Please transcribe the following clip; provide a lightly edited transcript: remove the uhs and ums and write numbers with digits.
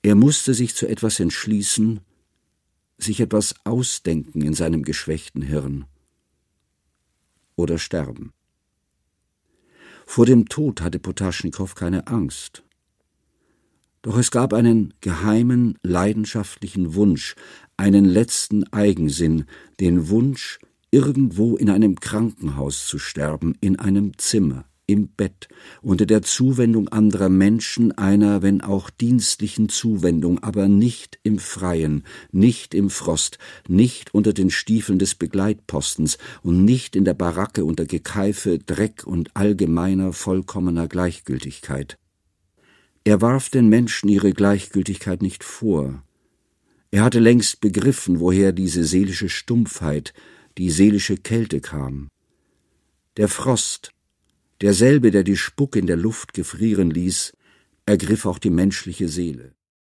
Er musste sich zu etwas entschließen, sich etwas ausdenken in seinem geschwächten Hirn. Oder sterben. Vor dem Tod hatte Potaschnikow keine Angst. Doch es gab einen geheimen, leidenschaftlichen Wunsch, einen letzten Eigensinn, den Wunsch, irgendwo in einem Krankenhaus zu sterben, in einem Zimmer, im Bett, unter der Zuwendung anderer Menschen, einer, wenn auch dienstlichen Zuwendung, aber nicht im Freien, nicht im Frost, nicht unter den Stiefeln des Begleitpostens und nicht in der Baracke unter Gekeife, Dreck und allgemeiner, vollkommener Gleichgültigkeit. Er warf den Menschen ihre Gleichgültigkeit nicht vor. Er hatte längst begriffen, woher diese seelische Stumpfheit, die seelische Kälte kam. Der Frost, derselbe, der die Spucke in der Luft gefrieren ließ, ergriff auch die menschliche Seele.